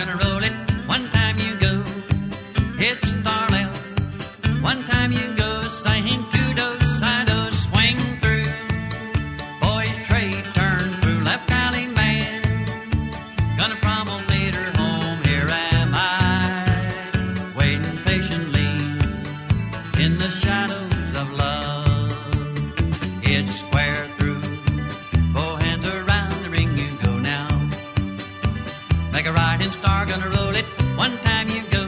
gonna roll it. One time you go, hit star left. One time you go, saying two dos, side dos, swing through. Boys trade, turn through, left alley man. Gonna promenade her home, here am I, waiting patiently in the shadows of love. It's square through, both hands around the ring you go now. Make a riding star, gonna roll it. One time you go,